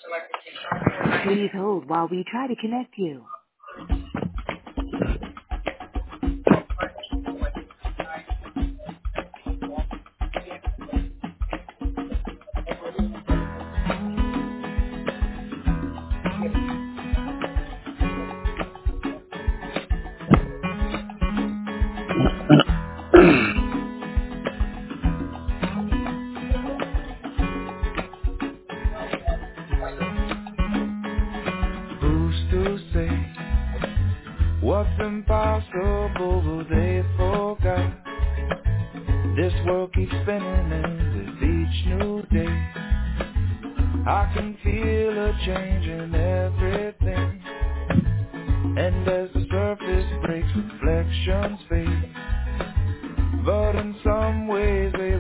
Please hold while we try to connect you. Who's to say what's impossible will they forgot? This world keeps spinning and with each new day I can feel a change in everything. And as the surface breaks, reflections fade, but in some ways they